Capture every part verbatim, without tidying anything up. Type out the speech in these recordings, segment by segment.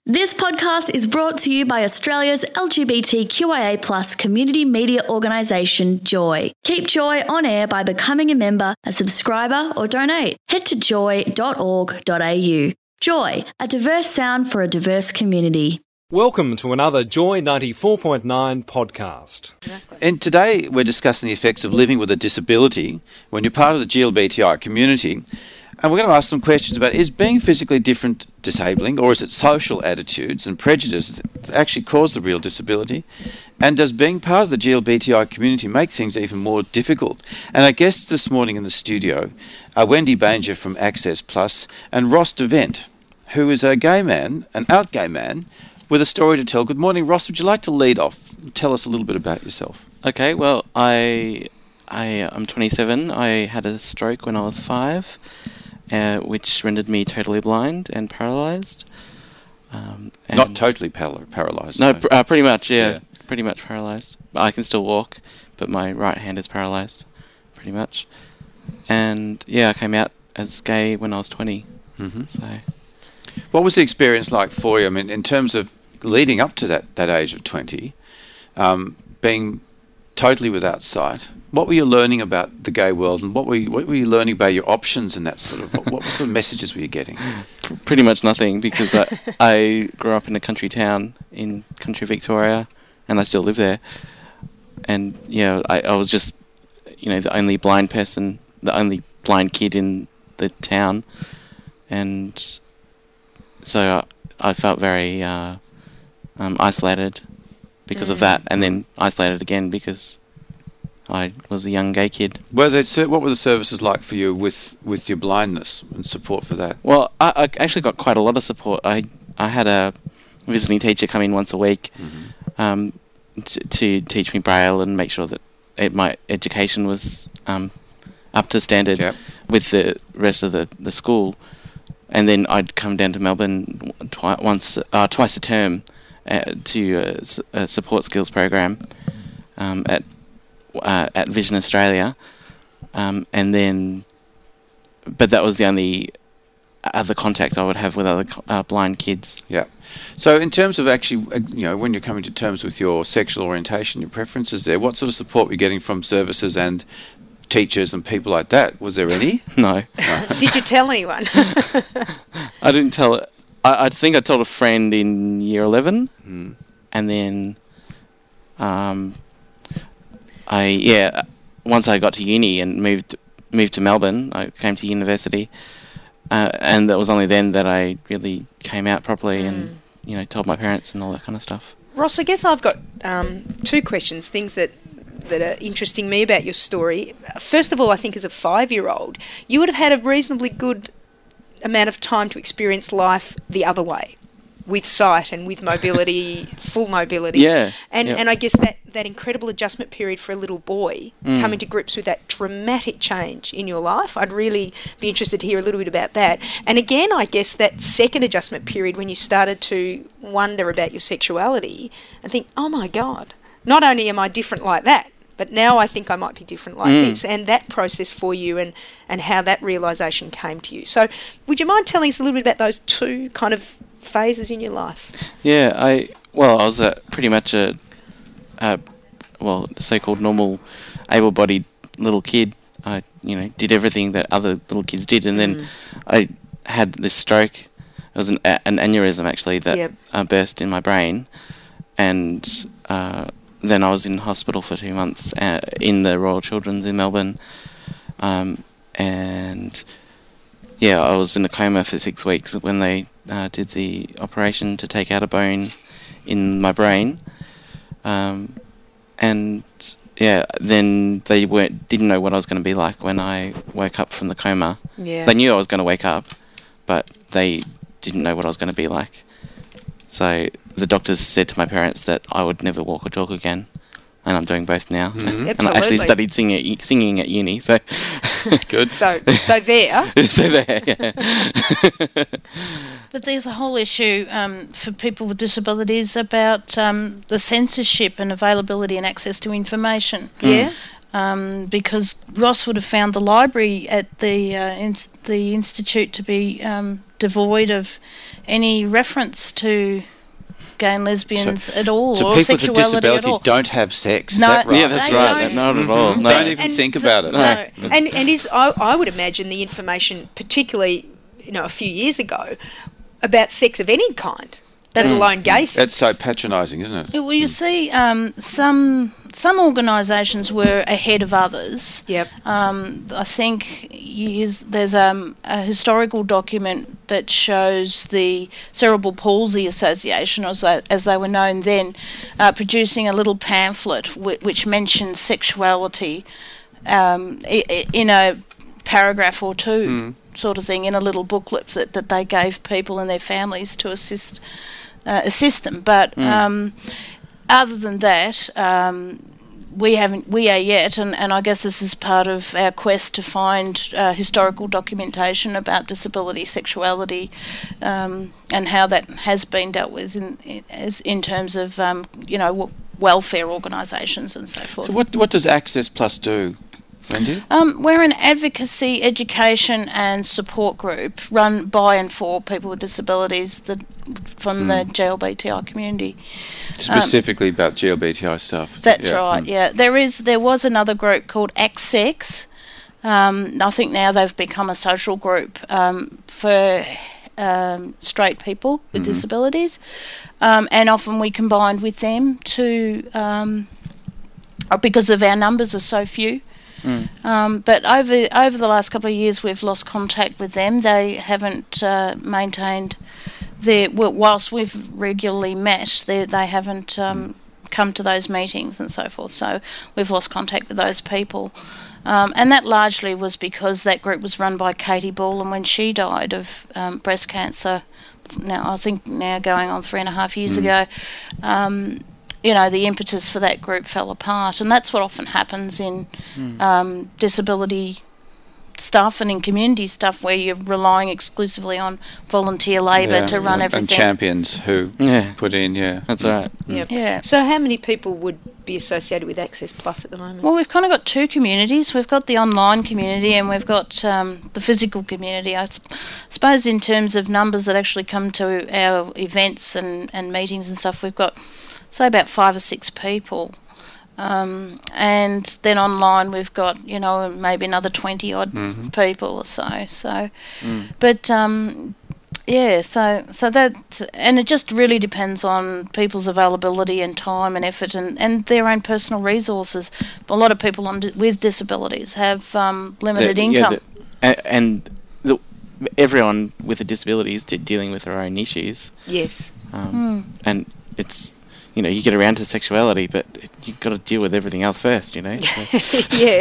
This podcast is brought to you by Australia's L G B T Q I A plus community media organisation, Joy. Keep Joy on air by becoming a member, a subscriber or donate. Head to joy dot org dot a u. Joy, a diverse sound for a diverse community. Welcome to another Joy ninety-four point nine podcast. Exactly. And today we're discussing the effects of living with a disability when you're part of the G L B T I community. And we're going to ask some questions about, is being physically different disabling, or is it social attitudes and prejudice that actually cause the real disability? And does being part of the G L B T I community make things even more difficult? And our guests this morning in the studio are Wendy Banger from Access Plus and Ross DeVent, who is a gay man, an out gay man, with a story to tell. Good morning, Ross. Would you like to lead off? Tell us a little bit about yourself. Okay, well, I, I, I'm twenty-seven. I had a stroke when I was five. Uh, which rendered me totally blind and paralysed. Um, Not totally par- paralysed. No, so. pr- uh, pretty much, yeah, yeah. Pretty much paralysed. I can still walk, but my right hand is paralysed, pretty much. And, yeah, I came out as gay when I was twenty. Mm-hmm. So, what was the experience like for you? I mean, in terms of leading up to that, that age of twenty, um, being totally without sight, what were you learning about the gay world, and what were you, what were you learning about your options and that sort of, what, what sort of messages were you getting? Pretty much nothing, because I, I grew up in a country town in country Victoria, and I still live there. And, you know, I, I was just, you know, the only blind person, the only blind kid in the town. And so I, I felt very uh, um, isolated because mm. of that, and then isolated again because I was a young gay kid. Were they, what were the services like for you with, with your blindness and support for that? Well, I, I actually got quite a lot of support. I I had a visiting teacher come in once a week mm-hmm. um, to, to teach me Braille and make sure that it, my education was um, up to standard yep. with the rest of the, the school. And then I'd come down to Melbourne twi- once, uh, twice a term uh, to a, a support skills program um, at uh, at Vision Australia, um, and then, but that was the only other contact I would have with other uh, blind kids. Yeah. So in terms of actually, you know, when you're coming to terms with your sexual orientation, your preferences there, what sort of support were you getting from services and teachers and people like that? Was there any? No. no. Did you tell anyone? I didn't tell it. I, I think I told a friend in year eleven, mm. and then um, I yeah. Once I got to uni and moved moved to Melbourne, I came to university, uh, and it was only then that I really came out properly mm. and you know told my parents and all that kind of stuff. Ross, I guess I've got um, two questions, things that. that are interesting me about your story. First of all, I think as a five-year-old, you would have had a reasonably good amount of time to experience life the other way, with sight and with mobility, full mobility. Yeah. And yep. and I guess that, that incredible adjustment period for a little boy, mm. coming to grips with that dramatic change in your life, I'd really be interested to hear a little bit about that. And again, I guess that second adjustment period when you started to wonder about your sexuality and think, oh my God, not only am I different like that, but now I think I might be different like mm. this, and that process for you and, and how that realisation came to you. So would you mind telling us a little bit about those two kind of phases in your life? Yeah, I well, I was a, pretty much a, a well, so-called normal, able-bodied little kid. I, you know, did everything that other little kids did, and then mm. I had this stroke. It was an, an aneurysm, actually, that yep. uh, burst in my brain, and uh, then I was in hospital for two months uh, in the Royal Children's in Melbourne, um, and yeah, I was in a coma for six weeks when they uh, did the operation to take out a bone in my brain, um, and yeah, then they weren't didn't know what I was going to be like when I woke up from the coma. Yeah. They knew I was going to wake up, but they didn't know what I was going to be like. So the doctors said to my parents that I would never walk or talk again, and I'm doing both now. Mm-hmm. And I actually studied singing, singing at uni, so good. So, so there. so there. Yeah. But there's a whole issue um, for people with disabilities about um, the censorship and availability and access to information. Yeah. Um, because Ross would have found the library at the uh, in- the institute to be um, devoid of any reference to gay and lesbians So- at all, So or people with a sexuality at disability all. don't have sex. Is No, that right? Yeah, that's They right. don't- Not at all. No. Don't even think about it. No. And and is I, I would imagine the information, particularly you know a few years ago, about sex of any kind, let alone gay sex. That's so patronising, isn't it? Well, you see, um, some some organisations were ahead of others. Yep. Um, I think years, there's um, a historical document that shows the Cerebral Palsy Association, as they, as they were known then, uh, producing a little pamphlet w- which mentioned sexuality um, I- I- in a paragraph or two, sort of thing, in a little booklet that, that they gave people and their families to assist uh, assist them. But um, other than that, um, we haven't, we are yet, and, and I guess this is part of our quest to find uh, historical documentation about disability, sexuality, um, and how that has been dealt with in in, as, in terms of um, you know w- welfare organisations and so forth. So what what does Access Plus do, Wendy? Um, we're an advocacy, education and support group run by and for people with disabilities that, from the G L B T I community. Specifically about G L B T I stuff. That's Yeah. right, Mm. yeah. There is there was another group called Accex. Um, I think now they've become a social group um, for um, straight people with disabilities, um, and often we combined with them to um, because of our numbers are so few. Um, but over over the last couple of years, we've lost contact with them. They haven't uh, maintained their. Well, whilst we've regularly met, they they haven't um, come to those meetings and so forth. So we've lost contact with those people, um, and that largely was because that group was run by Katie Ball, and when she died of um, breast cancer, now I think now going on three and a half years ago. Um, you know, the impetus for that group fell apart, and that's what often happens in um, disability stuff and in community stuff, where you're relying exclusively on volunteer labour Yeah, to run and, everything. And champions who Yeah. put in, yeah. That's right. Yep. Yeah. So how many people would be associated with Access Plus at the moment? Well, we've kind of got two communities. We've got the online community and we've got um, the physical community. I sp- suppose in terms of numbers that actually come to our events and, and meetings and stuff, we've got, say, about five or six people. Um, and then online we've got, you know, maybe another twenty odd people or so. So, but um, yeah, so so that, and it just really depends on people's availability and time and effort and, and their own personal resources. A lot of people on di- with disabilities have um, limited The- income. Yeah, the, a- and the, everyone with a disability is de- dealing with their own issues. Yes. Um, And it's, you know, you get around to sexuality, but you've got to deal with everything else first, you know. So- Yeah.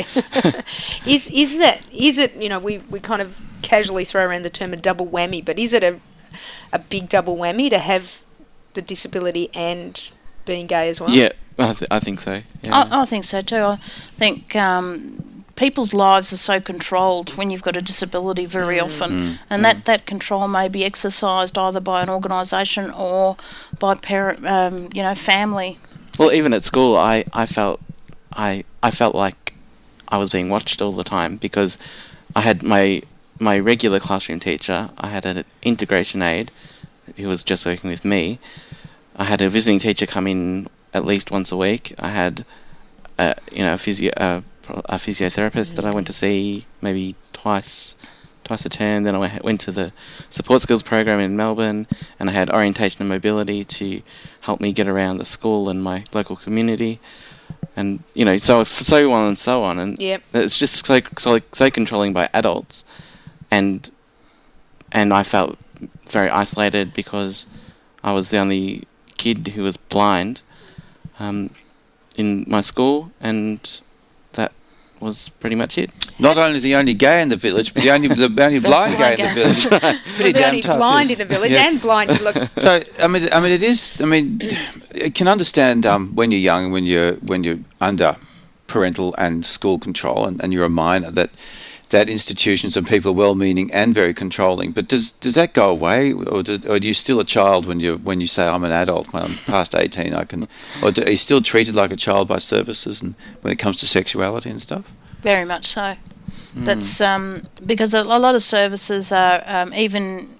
is is that is it? You know, we, we kind of casually throw around the term a double whammy, but is it a a big double whammy to have the disability and being gay as well? yeah, I, th- I think so. Yeah. I, I think so too. I think um, people's lives are so controlled when you've got a disability very often, and that, that control may be exercised either by an organisation or by parent, um, you know, family. Well, even at school, I, I felt I I felt like I was being watched all the time because I had my my regular classroom teacher. I had an integration aide who was just working with me. I had a visiting teacher come in at least once a week. I had a, you know a physio a, a physiotherapist that I went to see maybe twice twice a term. Then I went went to the support skills program in Melbourne, and I had orientation and mobility to help me get around the school and my local community, and you know so so on and so on. And Yep. it's just so so so controlling by adults, and and I felt very isolated because I was the only kid who was blind um, in my school, and that was pretty much it. Not only the only gay in the village, but the only the only blind gay in the village. Pretty Well, the damn only tough. blind yes. in the village Yes. and blind. Look, So I mean, I mean, it is. I mean, I can understand um, when you're young, when you're when you're under parental and school control, and, and you're a minor, that that institutions and people are well-meaning and very controlling. But does does that go away, or does, or are you still a child when you when you say I'm an adult? When I'm past eighteen, I can. Or do, are you still treated like a child by services, and when it comes to sexuality and stuff? Very much so. That's um, because a, a lot of services are um, even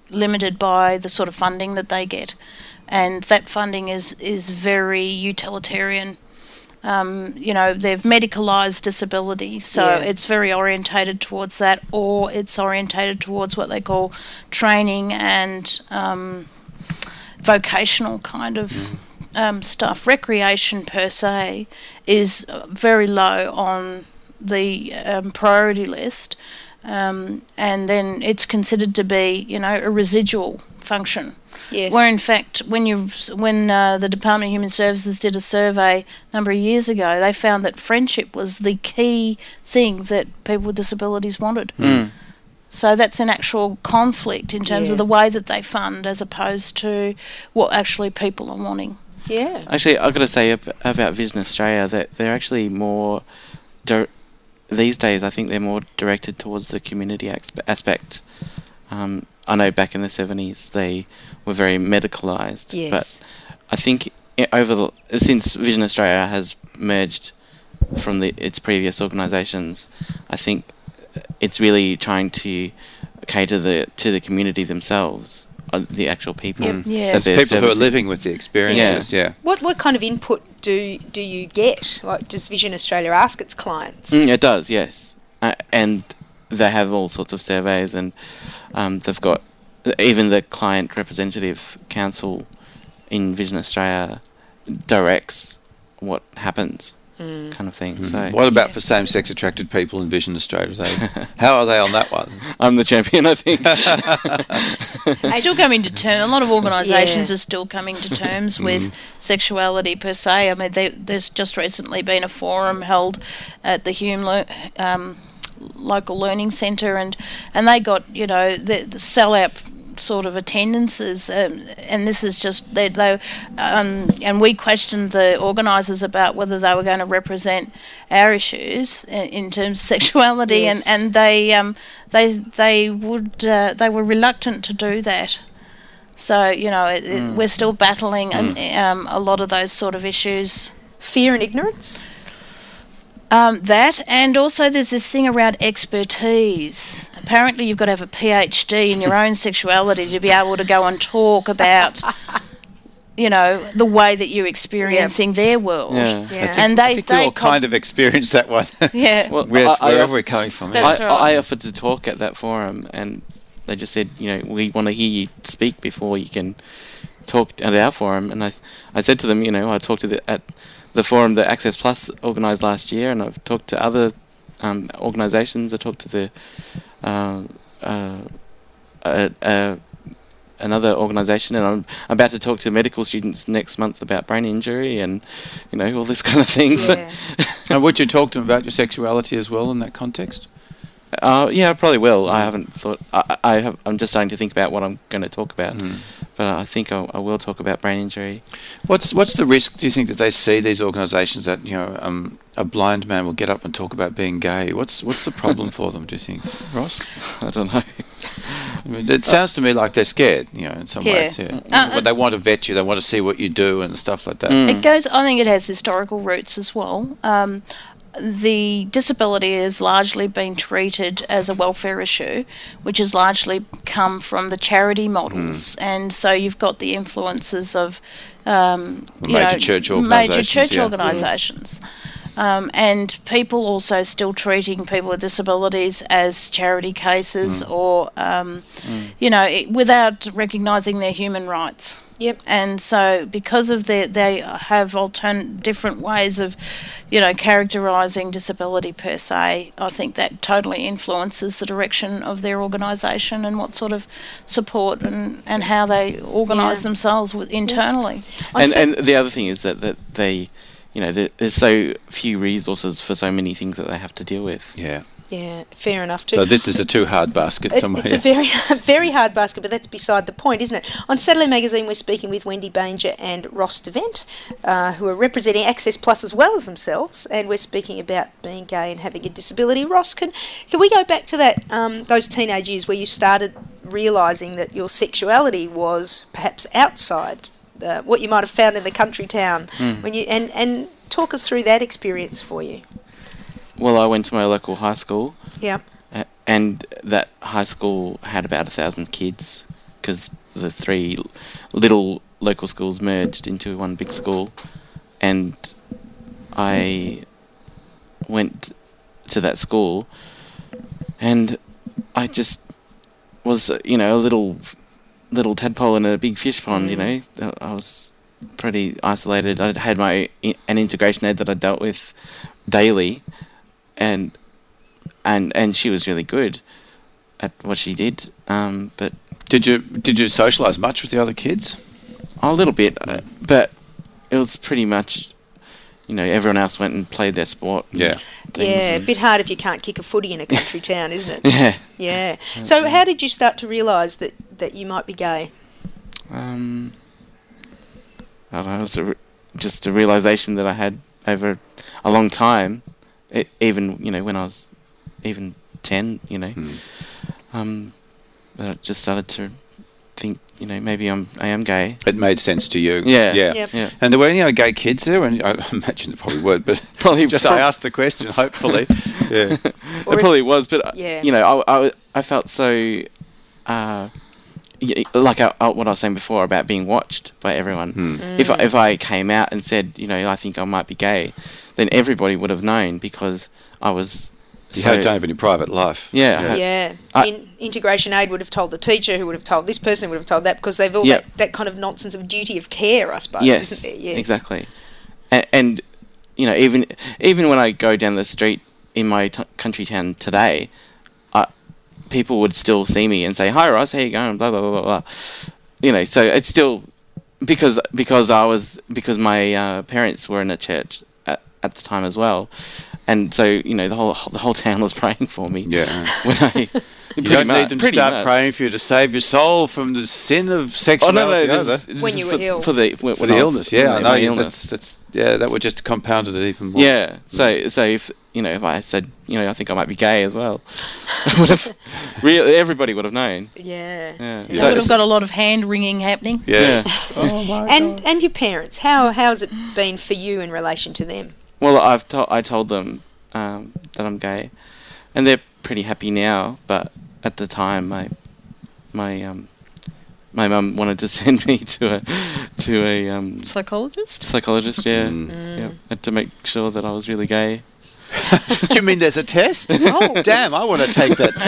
limited by the sort of funding that they get, and that funding is is very utilitarian. Um, you know, they've medicalised disability, so Yeah. it's very orientated towards that, or it's orientated towards what they call training and um, vocational kind of um, stuff. Recreation per se is very low on the um, priority list, um, and then it's considered to be, you know, a residual function. Yes. Where in fact, when you when uh, the Department of Human Services did a survey a number of years ago, they found that friendship was the key thing that people with disabilities wanted. Mm. So that's an actual conflict in terms Yeah. of the way that they fund, as opposed to what actually people are wanting. Yeah. Actually, I've got to say ab- about Vision Australia that they're actually more, dir- these days I think they're more directed towards the community aspe- aspect. Um, I know back in the seventies they were very medicalised, Yes. but I think i- over the, since Vision Australia has merged from the, its previous organisations, I think it's really trying to cater the to the community themselves, uh, the actual people. Mm. Yeah. that they're People who are servicing. living with the experiences, yeah. What what kind of input do do you get? Like, does Vision Australia ask its clients? Mm, it does, yes. Uh, and they have all sorts of surveys, and um, they've got even the client representative council in Vision Australia directs what happens, Mm. kind of thing. Mhm. So What about for same-sex attracted people in Vision Australia? They, how are they on that one? I'm the champion, I think. It's still coming to terms. A lot of organisations Yeah. are still coming to terms with sexuality per se. I mean, they, there's just recently been a forum held at the Hume Lo- um, local learning centre, and and they got, you know, the, the sell-out sort of attendances, um, and this is just they, they um, and we questioned the organisers about whether they were going to represent our issues in, in terms of sexuality, Yes. and and they um they they would uh, they were reluctant to do that. So, you know, it, it, we're still battling um, a lot of those sort of issues. Fear and ignorance? Um, that, and also there's this thing around expertise. Apparently you've got to have a PhD in your own sexuality to be able to go and talk about, you know, the way that you're experiencing their world. Yeah. Yeah. And I they, think we they all com- kind of experienced that one. yeah. Well, Whereas, I- I wherever off- we're coming from. That's yeah. I, right. I offered to talk at that forum, and they just said, you know, we want to hear you speak before you can talk at our forum. And I, I said to them, you know, I talked to the, at the forum that Access Plus organised last year, and I've talked to other um, organisations. I talked to the uh, uh, uh, uh, another organisation, and I'm about to talk to medical students next month about brain injury and, you know, all this kind of things. Yeah. And would you talk to them about your sexuality as well in that context? Uh, yeah, I probably will. I haven't thought. I, I have. I'm just starting to think about what I'm going to talk about. Mm. But I think I'll, I will talk about brain injury. What's what's the risk? Do you think that they see these organisations that, you know, um, a blind man will get up and talk about being gay? What's what's the problem for them? Do you think, Ross? I don't know. I mean, it sounds to me like they're scared. You know, in some Yeah. ways. Yeah. Uh, but they want to vet you. They want to see what you do and stuff like that. Mm. It goes. I think it has historical roots as well. Um, the disability has largely been treated as a welfare issue, which has largely come from the charity models, and so you've got the influences of um, you Major know, church major organisations, church yeah. organisations. Um, and people also still treating people with disabilities as charity cases, or um, you know, it, without recognising their human rights. Yep. And so, because of their, they have altern different ways of, you know, characterising disability per se. I think that totally influences the direction of their organisation and what sort of support and, and how they organise Yeah. themselves with, internally. I And see- and the other thing is that, that they, you know, there- there's so few resources for so many things that they have to deal with. Yeah. yeah, fair enough. Too. So this is a too hard basket. It- somewhere. it's a very, very hard basket, but that's beside the point, isn't it? On Saturday Magazine, we're speaking with Wendy Banger and Ross DeVent, uh, who are representing Access Plus as well as themselves, and we're speaking about being gay and having a disability. Ross, can can we go back to that um, those teenage years where you started realising that your sexuality was perhaps outside uh, what you might have found in the country town, when you and and talk us through that experience for you. Well, I went to my local high school, Yeah. uh, and that high school had about a thousand kids, because the three little local schools merged into one big school, and I went to that school, and I just was, you know, a little little tadpole in a big fish pond. You know, I was pretty isolated. I had my an integration aide that I dealt with daily, and and and she was really good at what she did. Um, but Did you did you socialise much with the other kids? a little bit, uh, but it was pretty much, you know, everyone else went and played their sport. and Yeah. things Yeah, a and- bit hard if you can't kick a footy in a country town, isn't it? Yeah. Yeah. So how did you start to realise that, that you might be gay? Um, I don't know, it was a re- just a realisation that I had over a long time, it, even, you know, when I was even ten, you know. Hmm. Um, but I just started to think, you know, maybe I'm, I am gay. It made sense to you. Yeah. Yeah. Yep. Yeah. And there were any other gay kids there? And I imagine there probably were, but Probably- just I asked the question, hopefully. Yeah. Or it if- probably was, but, uh, Yeah. you know, I, I, I felt so, uh, y- like I, I, what I was saying before about being watched by everyone. Hmm. If I, if I came out and said, you know, I think I might be gay, then everybody would have known because I was. You so, don't have any private life. Yeah, I had- Yeah. I- In, integration aid would have told the teacher, who would have told this person, who would have told that, because they've all Yep. that, that kind of nonsense of duty of care, I suppose, Yes, isn't there? Yes. exactly. And, and you know, even even when I go down the street in my t- country town today, I, people would still see me and say, "Hi, Ross, how you going?" Blah blah blah blah blah. You know, so it's still because because I was because my uh, parents were in a church at, at the time as well, and so you know the whole the whole town was praying for me. Yeah. When I You don't need them to start much. praying for you to save your soul from the sin of Oh sexuality. no, no, either. this, this When is you were for, ill. for the when For the I was- illness, yeah, I my know. you- illness. That's, that's, yeah, that would just compounded it even more. Yeah. So so if you know if I said you know I think I might be gay as well, I would have really everybody would have known. Yeah. Yeah. You So would have it's- got a lot of hand wringing happening. Yes. yeah. And and your parents, how how has it been for you in relation to them? Well, I've to- I told them um, that I'm gay, and they're pretty happy now. But at the time, my my um my mum wanted to send me to a to a um, Psychologist? psychologist. Yeah. Mm. Yeah. Had to make sure that I was really gay. Do you mean there's a test? Oh, damn, I want to take that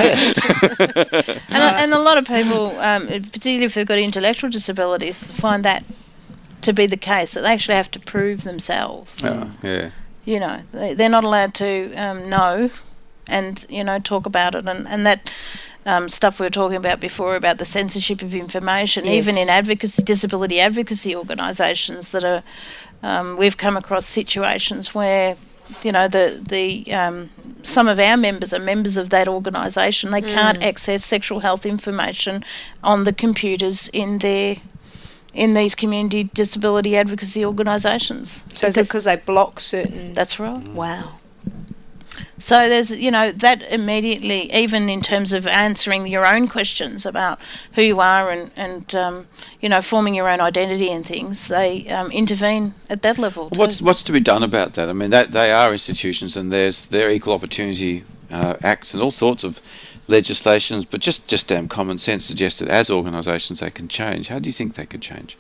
test. And, a, and a lot of people, um, particularly if they've got intellectual disabilities, find that to be the case, that they actually have to prove themselves. Oh, yeah. You know, they, they're not allowed to um, know and, you know, talk about it. And, and that um, stuff we were talking about before about the censorship of information, Yes. even in advocacy, disability advocacy organisations that are, um, we've come across situations where, you know, the the um, some of our members are members of that organisation. They can't access sexual health information on the computers in their in these community disability advocacy organisations. So is it because they block certain... That's right. Wow. So there's, you know, that immediately, even in terms of answering your own questions about who you are and, and um, you know, forming your own identity and things, they um, intervene at that level too. What's what's to be done about that? I mean, that they are institutions, and there's their equal opportunity uh, acts and all sorts of legislations, but just just damn common sense suggests that as organisations they can change. How do you think they could change?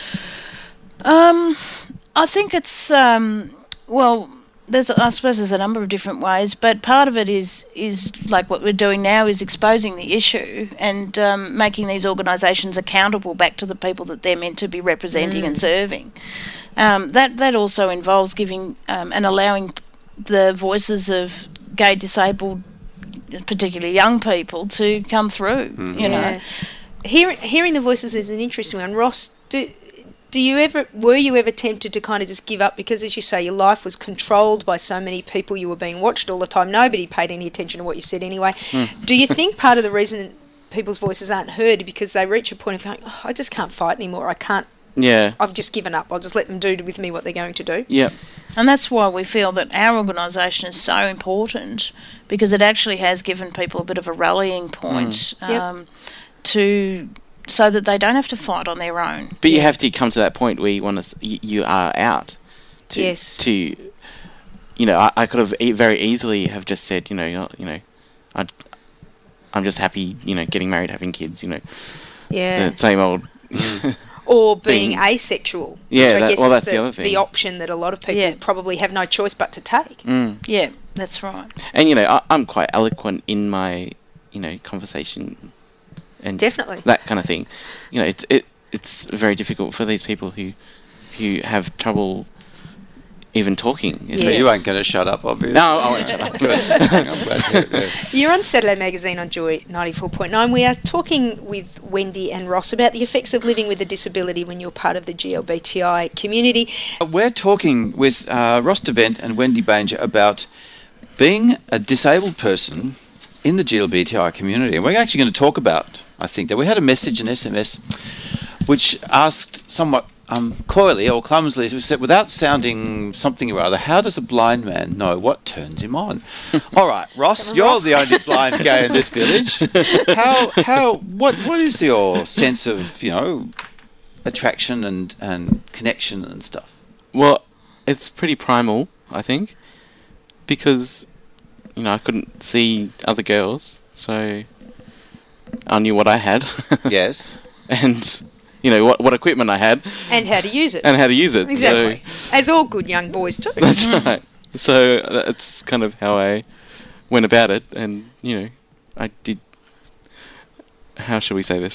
Um, I think it's um, well. There's, I suppose, there's a number of different ways, but part of it is is like what we're doing now is exposing the issue and um, making these organisations accountable back to the people that they're meant to be representing and serving. Um, that that also involves giving um, and allowing the voices of gay, disabled, particularly young people, to come through. You know. Yeah. Hear, hearing the voices is an interesting one. Ross, do, do you ever were you ever tempted to kind of just give up because, as you say, your life was controlled by so many people, you were being watched all the time, nobody paid any attention to what you said anyway. Do you think part of the reason people's voices aren't heard is because they reach a point of going, oh, I just can't fight anymore, I can't, Yeah. I've just given up, I'll just let them do with me what they're going to do? Yeah. And that's why we feel that our organisation is so important, because it actually has given people a bit of a rallying point Yep. um, to so that they don't have to fight on their own. But you have to come to that point where you want to, you, you are out. To, Yes. To, you know, I, I could have e- very easily have just said, you know, you know, you know, I, I'm just happy, you know, getting married, having kids, you know, Yeah. the same old. Or being thing. asexual. Yeah, which I that- guess well, is that's the, the other thing. the option that a lot of people Yeah. probably have no choice but to take. Mm. Yeah, that's right. And you know, I, I'm quite eloquent in my, you know, conversation, and Definitely. that kind of thing. You know, it's it it's very difficult for these people who who have trouble even talking. Yes. So you ain't going to shut up, obviously. No, I won't shut up. Good. I'm glad to hear it, yeah. You're on Saturday Magazine on Joy ninety-four point nine. We are talking with Wendy and Ross about the effects of living with a disability when you're part of the G L B T I community. We're talking with uh, Ross DeVent and Wendy Banger about being a disabled person in the G L B T I community. And we're actually going to talk about, I think, that we had a message, an S M S, which asked somewhat um, coyly or clumsily, as we said, without sounding something or other, how does a blind man know what turns him on? All right, Ross, Come on, you're Ross. the only blind guy in this village. How, how, what, what is your sense of, you know, attraction and, and connection and stuff? Well, it's pretty primal, I think, because you know I couldn't see other girls, so I knew what I had. Yes. And you know what what equipment I had And how to use it. and how to use it. Exactly. As all good young boys do. So, that's right. So that's kind of how I went about it, and you know, I did. How shall we say this?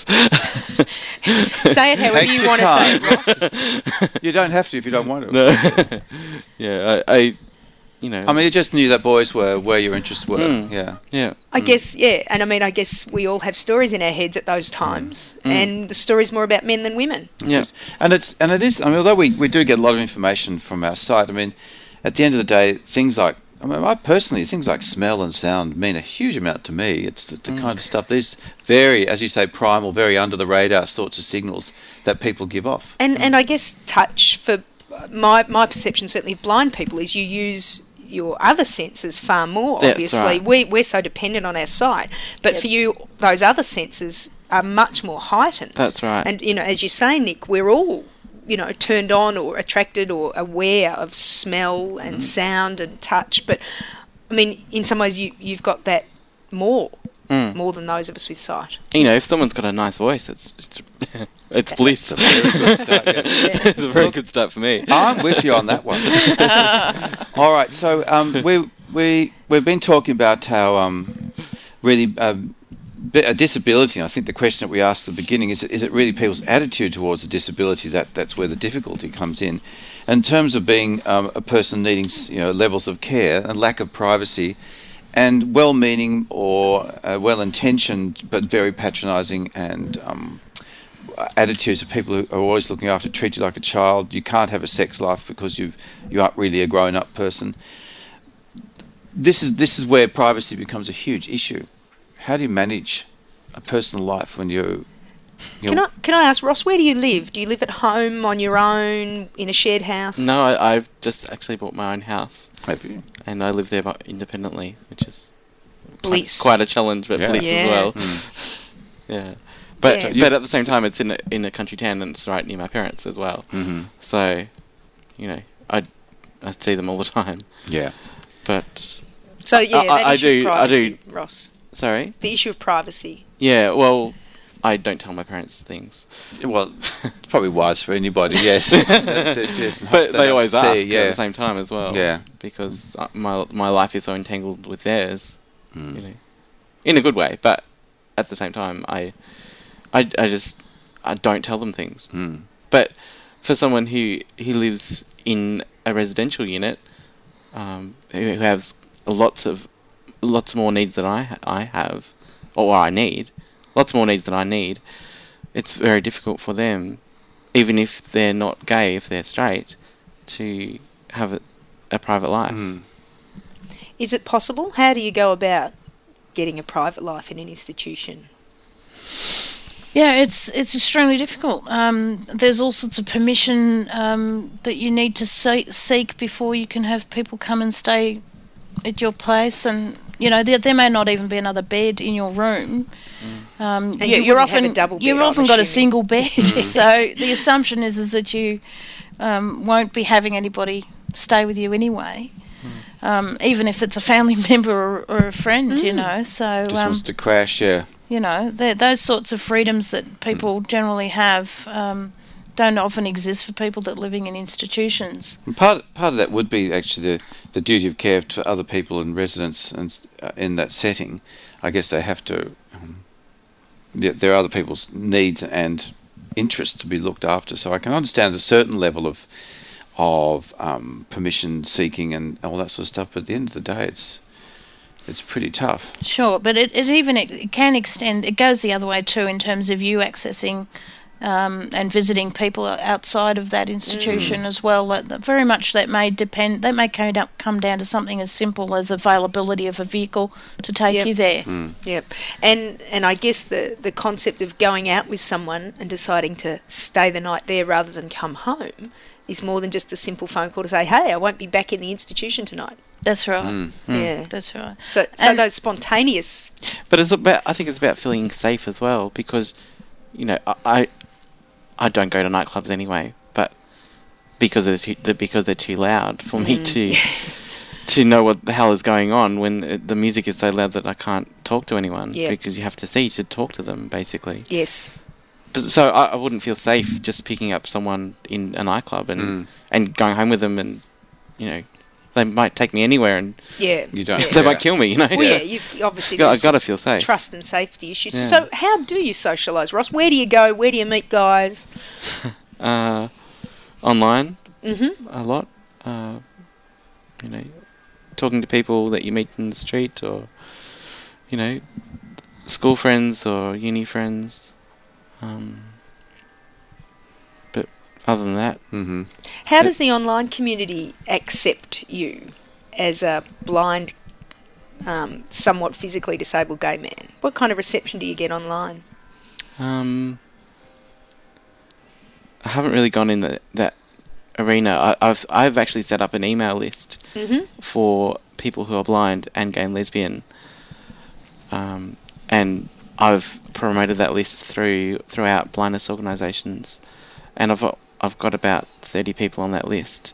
Say it however Take you your want to say time. it, Ross. You don't have to if you don't want to. No. yeah, I, I, you know. I mean, you just knew that boys were where your interests were. Mm. Yeah. yeah. I guess, yeah. And I mean, I guess we all have stories in our heads at those times. Mm. And the story's more about men than women. Yeah. And it's and it is. I mean, although we, we do get a lot of information from our site, I mean, at the end of the day, things like I mean, I personally things like smell and sound mean a huge amount to me. It's the, the Mm. kind of stuff. These very, as you say, primal, very under the radar sorts of signals that people give off. And and I guess touch, for my my perception certainly of blind people, is you use your other senses far more. That's Obviously, right. we we're so dependent on our sight, but for you, those other senses are much more heightened. That's right. And you know, as you say, Nick, we're all you know turned on or attracted or aware of smell and sound and touch. But I mean, in some ways, you you've got that more. Mm. More than those of us with sight. You know, if someone's got a nice voice, it's it's, it's bliss. It's a very good start, yes. It's a very good start for me. I'm with you on that one. All right, so um, we we we've been talking about how um, really um, bi- a disability. And I think the question that we asked at the beginning is: is it really people's attitude towards a disability that that's where the difficulty comes in? In terms of being um, a person needing you know levels of care and lack of privacy, and well-meaning or uh, well-intentioned but very patronising and um, attitudes of people who are always looking after, treat you like a child. You can't have a sex life because you've you aren't really a grown-up person. This is this is where privacy becomes a huge issue. How do you manage a personal life when you're? you're Can I can I ask, Ross, where do you live? Do you live at home on your own in a shared house? No, I, I've just actually bought my own house, have you? and I live there bu- independently, which is Bliss. quite a challenge, but Yeah. bliss Yeah. as well. Mm. Yeah, but Yeah. but at the same time, it's in a, in a country town, and it's right near my parents as well. Mm-hmm. So, you know, I I see them all the time. Yeah. But So yeah, I- that I issue do- of I privacy, do- Ross. sorry, The issue of privacy. yeah. Well, I don't tell my parents things, Well, it's probably wise for anybody. Yes. That's it, yes. but they don't always see, ask yeah. at the same time as well. Yeah. because uh, my my life is so entangled with theirs. Mm. You know, in a good way, but at the same time, I, I, I just I don't tell them things. Mm. But for someone who who lives in a residential unit, um, who, who has lots of lots more needs than I ha- I have, or I need, lots more needs than I need, it's very difficult for them, even if they're not gay, if they're straight, to have a, a private life. Mm. Is it possible? How do you go about getting a private life in an institution? Yeah, it's it's extremely difficult. Um, there's all sorts of permission um, that you need to se- seek before you can have people come and stay at your place, and you know there, there may not even be another bed in your room. Mm. Um, And you, you you're wouldn't have often a double you've bed, I'm often got a assuming. single bed, so the assumption is is that you um, won't be having anybody stay with you anyway. Um, even if it's a family member or, or a friend, you know. So Just um, wants to crash, yeah. You know, those sorts of freedoms that people mm. generally have um, don't often exist for people that are living in institutions. And part part of that would be actually the, the duty of care to other people and residents and uh, in that setting. I guess they have to. Um, there are other people's needs and interests to be looked after. So I can understand a certain level of of um, permission seeking and all that sort of stuff. But at the end of the day, it's it's pretty tough. Sure, but it, it even it can extend. It goes the other way too in terms of you accessing um, and visiting people outside of that institution mm. as well. That, that very much that may depend. That may come down, come down to something as simple as availability of a vehicle to take yep. you there. Mm. Yep, and and I guess the the concept of going out with someone and deciding to stay the night there rather than come home is more than just a simple phone call to say, "Hey, I won't be back in the institution tonight." That's right. Mm. Yeah, that's right. So, so and those spontaneous. But it's about. I think it's about feeling safe as well, because, you know, I, I don't go to nightclubs anyway, but because they're too, because they're too loud for me Mm. to to know what the hell is going on when it, the music is so loud that I can't talk to anyone Yeah. because you have to see to talk to them, basically. Yes. But, so I, I wouldn't feel safe just picking up someone in a nightclub and Mm. and going home with them, and, you know, they might take me anywhere and Yeah. You don't. Yeah. they Yeah. might kill me, you know. Well, yeah, you've obviously Got, got I got to feel safe. trust and safety issues. Yeah. So, how do you socialise, Ross? Where do you go? Where do you meet guys? Uh, online, Mm-hmm. a lot. Uh, you know, talking to people that you meet in the street, or, you know, school friends or uni friends. Um, but other than that, Mm-hmm. How does the online community accept you as a blind, um, somewhat physically disabled gay man? What kind of reception do you get online? um, I haven't really gone in the, that arena. I, I've I've actually set up an email list Mm-hmm. for people who are blind and gay and lesbian, um, and I've promoted that list through throughout blindness organisations, and I've I've got about thirty people on that list,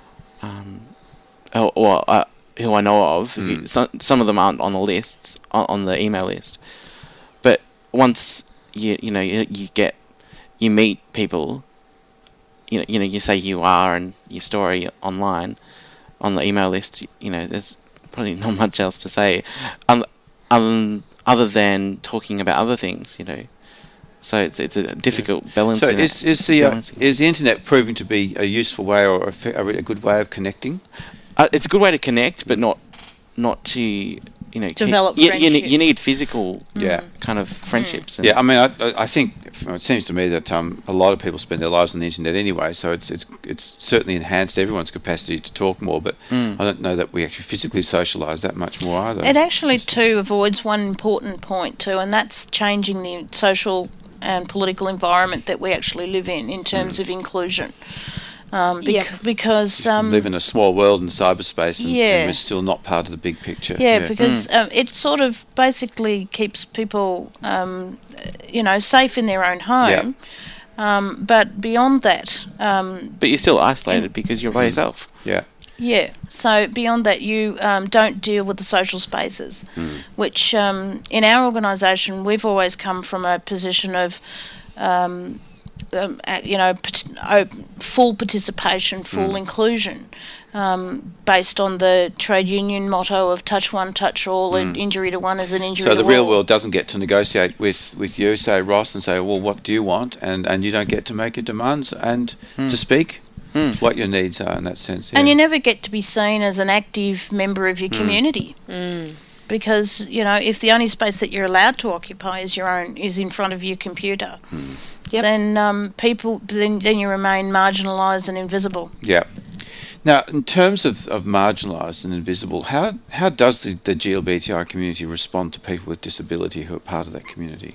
um, or, or uh, who I know of. Mm. Who, some some of them aren't on the lists on, on the email list, but once you you know you, you get you meet people, you know you know you say you are and your story online on the email list. You know, there's probably not much else to say, um, other other than talking about other things. You know. So it's it's a difficult yeah. balancing. So is is the uh, balancing. is the internet proving to be a useful way or a, fa- a good way of connecting? Uh, it's a good way to connect, but not not to you know Develop keep, you, you, friendship. need, you need physical Yeah. kind of friendships. And Yeah, I mean, I, I- I think it seems to me that um, a lot of people spend their lives on the internet anyway, so it's it's it's certainly enhanced everyone's capacity to talk more. But Mm. I don't know that we actually physically socialise that much more either. It actually too avoids one important point too, and that's changing the social and political environment that we actually live in in terms Mm. of inclusion. Um, bec- Yep. Because um, live in a small world in cyberspace, and, Yeah. and we're still not part of the big picture. yeah, because um, it sort of basically keeps people, um, you know, safe in their own home. Um, but beyond that, um, but you're still isolated because you're by yourself. yeah, yeah. So beyond that, you um, don't deal with the social spaces, which um, in our organisation we've always come from a position of. Um, Um, uh, you know, pat- uh, full participation, full inclusion, um, based on the trade union motto of touch one, touch all, and injury to one is an injury So to the all. real world doesn't get to negotiate with, with you, say Ross, and say, well, what do you want? And and you don't get to make your demands and to speak what your needs are in that sense. And yeah. you never get to be seen as an active member of your community. Because, you know, if the only space that you're allowed to occupy is your own, is in front of your computer, Yep. then um, people, then, then you remain marginalised and invisible. Yeah. Now, in terms of, of marginalised and invisible, how how does the, the G L B T I community respond to people with disability who are part of that community?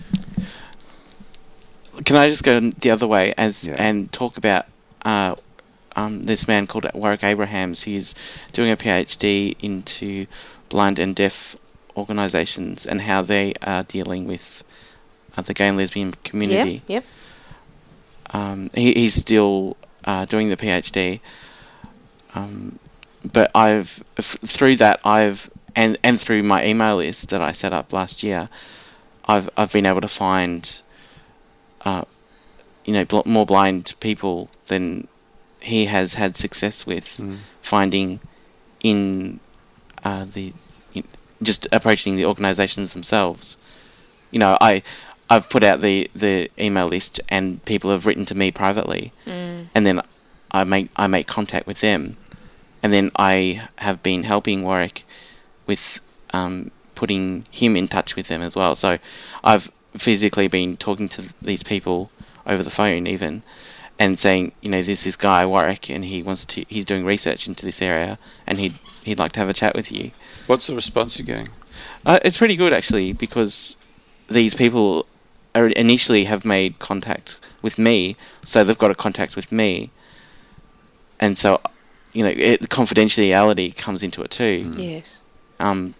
Can I just go the other way as Yeah. and talk about uh, um, this man called Warwick Abrahams? He's doing a PhD into blind and deaf organisations and how they are dealing with uh, the gay and lesbian community. Yep. Yep. Um, he, he's still uh, doing the PhD, um, but I've f- through that I've and and through my email list that I set up last year, I've I've been able to find, uh, you know, bl- more blind people than he has had success with Mm. finding in uh, the in, just approaching the organisations themselves. You know, I I've put out the, the email list, and people have written to me privately, Mm. and then I make I make contact with them, and then I have been helping Warwick with um, putting him in touch with them as well. So I've physically been talking to these people over the phone even, and saying, you know, there's this guy Warwick, and he wants to he's doing research into this area, and he'd he'd like to have a chat with you. What's the response you're getting? Uh, it's pretty good actually, because these people are initially have made contact with me, so they've got a contact with me, and so, you know, it, the confidentiality comes into it too. Mm. Yes. Um,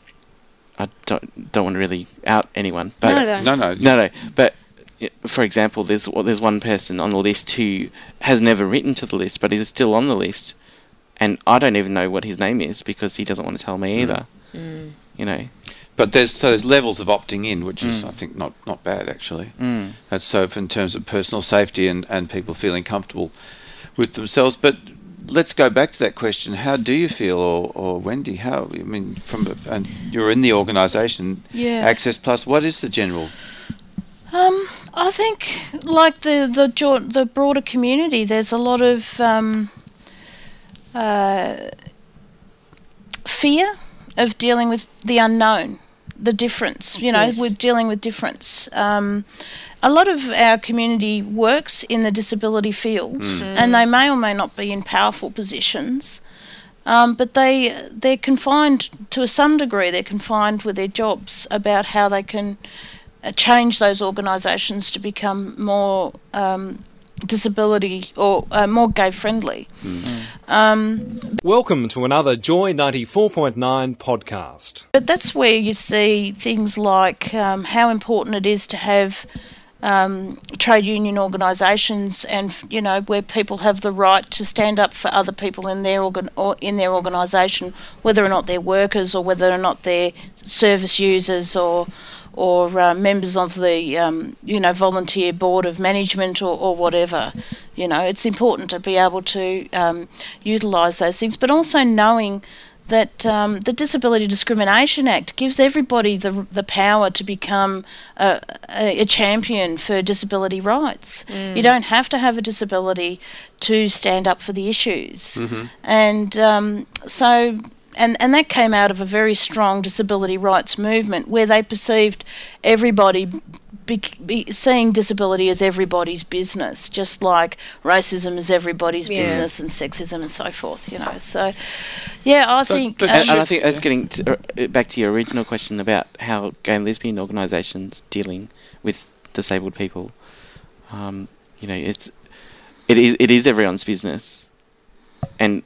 I don't don't want to really out anyone, but No, no. No, no. no, no. But y- for example, there's well, there's one person on the list who has never written to the list, but is still on the list, and I don't even know what his name is because he doesn't want to tell me either. Mm. You know. But there's so there's levels of opting in, which is Mm. I think not, not bad actually. Mm. That's so in terms of personal safety and, and people feeling comfortable with themselves. But let's go back to that question: how do you feel, or, or Wendy? How I mean, from and you're in the organisation, Yeah. Access Plus. What is the general? Um, I think, like the the jo- the broader community, there's a lot of um, uh, fear of dealing with the unknown, the difference. You know, Yes. with dealing with difference. Um, a lot of our community works in the disability field, and they may or may not be in powerful positions. Um, but they they're confined to some degree. They're confined with their jobs about how they can uh, change those organisations to become more um, disability or uh, more gay friendly. Um, Welcome to another Joy ninety-four point nine podcast. but that's where you see things like um, how important it is to have um, trade union organisations, and you know, where people have the right to stand up for other people in their organ- or in their organisation, whether or not they're workers or whether or not they're service users or or uh, members of the um, you know, volunteer board of management or, or whatever. You know, it's important to be able to um, utilise those things, but also knowing that um, the Disability Discrimination Act gives everybody the the power to become a, a, a champion for disability rights. You don't have to have a disability to stand up for the issues. Mm-hmm. And um, so... And, and that came out of a very strong disability rights movement where they perceived everybody be, be seeing disability as everybody's business, just like racism is everybody's Yeah. business and sexism and so forth, you know. So, yeah, I think... but um, And, and I think that's getting to, uh, back to your original question about how gay and lesbian organisations dealing with disabled people. Um, you know, it's it is it is everyone's business, and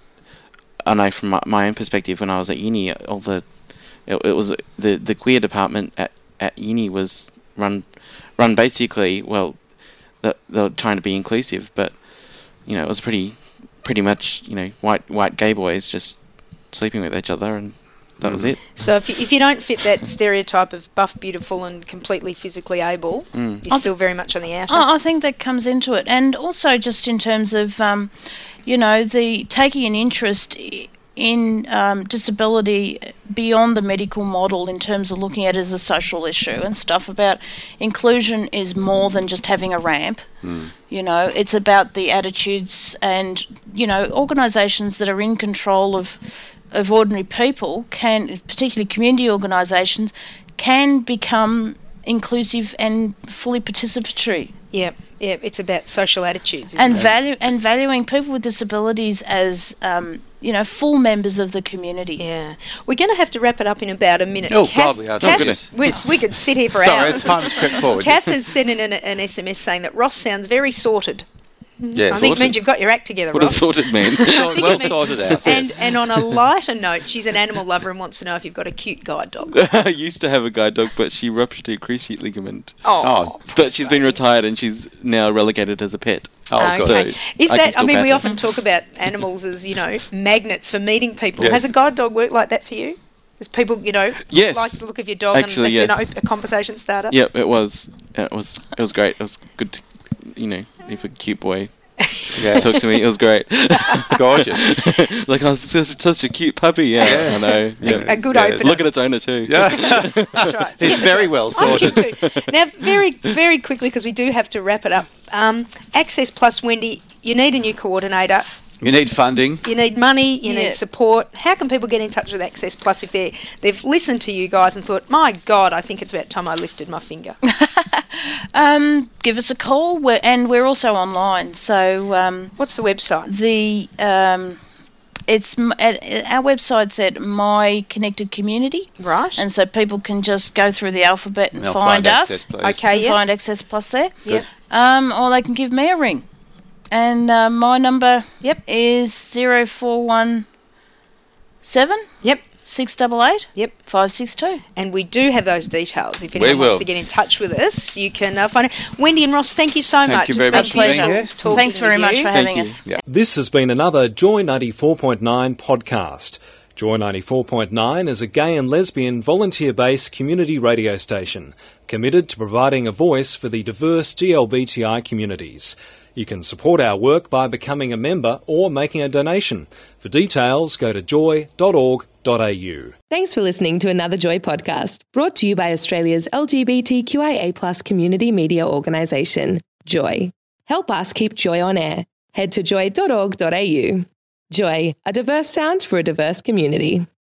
I know from my, my own perspective, when I was at uni, all the it, it was the the queer department at, at uni was run run basically well. They, they were trying to be inclusive, but you know, it was pretty pretty much, you know, white white gay boys just sleeping with each other, and that was it. So if you, if you don't fit that stereotype of buff, beautiful, and completely physically able, Mm. you're still very much on the outer. I I think that comes into it, and also just in terms of, um, you know, the taking an interest i- in um, disability beyond the medical model in terms of looking at it as a social issue and stuff. About inclusion is more than just having a ramp. You know, it's about the attitudes, and you know, organisations that are in control of of ordinary people can, particularly community organisations, can become inclusive and fully participatory. Yeah, yeah. It's about social attitudes, isn't And it? value and valuing people with disabilities as um, you know, full members of the community. Yeah, we're going to have to wrap it up in about a minute. Oh, Kath- God, we are. Kath- Oh, goodness. we, we could sit here for Sorry, hours. time has crept forward. Kath has sent in an, an S M S saying that Ross sounds very sorted. Yeah, I think it means you've got your act together, What does Ross. sorted mean? I think well it means- sorted out. And yes. and on a lighter note, she's an animal lover and wants to know if you've got a cute guide dog. I used to have a guide dog, but she ruptured her cruciate ligament. Oh, But she's been retired, and she's now relegated as a pet. oh, God. okay. So Is I can that? I still mean, pat we her. often talk about animals as, you know, magnets for meeting people. Yes. Has a guide dog worked like that for you? There's people, you know, Yes. like the look of your dog, Actually, and that's yes. you know, a conversation starter. Yep, it was. It was. It was great. It was good. To, you know, if a cute boy Yeah. talked to me, it was great. Gorgeous. Like, oh, it's such, such a cute puppy. Yeah, Yeah. I know. Yeah. A good Yes. opener. Look at its owner too. Yeah. That's right. It's very well I sorted. think too. Now, very, very quickly, because we do have to wrap it up. Um, Access Plus, Wendy, you need a new coordinator. You need funding. You need money. You Yeah. need support. How can people get in touch with Access Plus if they they've listened to you guys and thought, my God, I think it's about time I lifted my finger? Um, give us a call, we're, and we're also online. So um, What's the website? the um, it's m- at, our website's at My Connected Community, Right. and so people can just go through the alphabet and They'll find, find us. Access, please. Okay, and yeah. find Access Plus there. Yep. Um, or they can give me a ring, and uh, my number Yep. is zero four one seven Yep. six double eight Yep. five six two. And we do have those details. If anyone will. wants to get in touch with us, you can uh, find it. Wendy and Ross, thank you so Thank much. you very It's much for been being beautiful here. talking Thanks very with much you. for Thank having you. us. Yeah. This has been another Joy ninety-four point nine podcast. Joy ninety-four point nine is a gay and lesbian volunteer-based community radio station committed to providing a voice for the diverse G L B T I communities. You can support our work by becoming a member or making a donation. For details, go to joy dot org dot a u. Thanks for listening to another Joy podcast, brought to you by Australia's L G B T Q I A plus community media organisation, Joy. Help us keep Joy on air. Head to joy dot org dot a u. Joy, a diverse sound for a diverse community.